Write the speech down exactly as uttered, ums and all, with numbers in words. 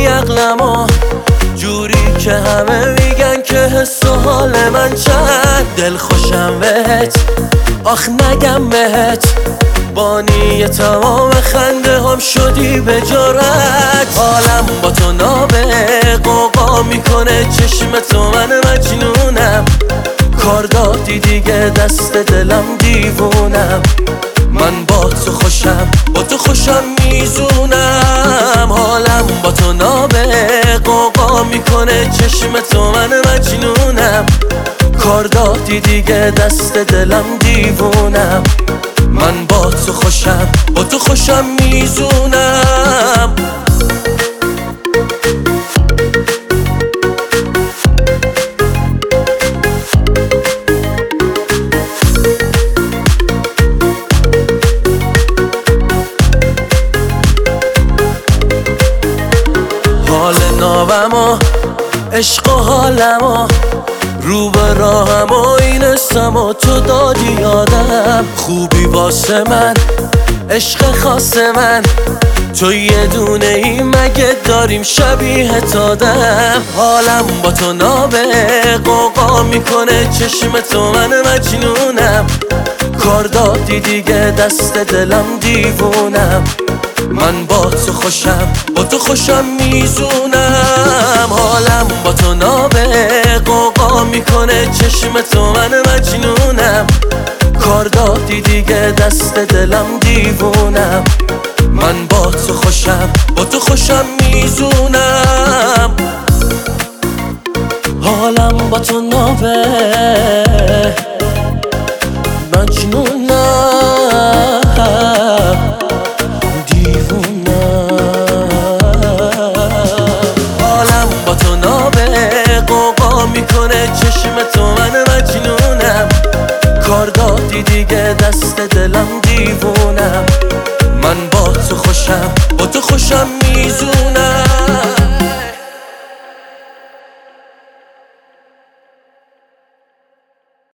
میکنی عقلمو جوری که همه میگن که حس و حال من چند دل خوشم بهت، آخ نگم بهت بانی تمام خنده هم شدی به جرأت. حالم با تو نابه قوقا میکنه چشم تو، من مجنونم کار دادی دیگه دست دلم دیوونم. من با تو خوشم با تو خوشم میزونم. حالم با تو نابه قوقا میکنه چشم تو، من مجنونم کار دادی دیگه دست دلم دیوونم. من با تو خوشم با تو خوشم میزونم. حال نابم و عشق و حالم و رو به راهم و این اسم و تو دادی یادم. خوبی واسه من عشق خاص من، تو یه دونه ای مگه داریم شبیه تادم. حالم با تو نابه قوقا میکنه چشم تو، من مجنونم کار دادی دیگه دست دلم دیوونم. من با تو خوشم با تو خوشم میزونم. حالم با تو نابه قوقا میکنه چشم تو، من مجنونم کار دادی دیگه دست دلم دیوونم. من با تو خوشم با تو خوشم میزونم. حالم با تو نابه مجنونم دیوونم. حالم با تو نابه قوقا میکنه چشم تو، من مجنونم کار دادی دیگه دست دلم دیوونم. من با تو خوشم با تو خوشم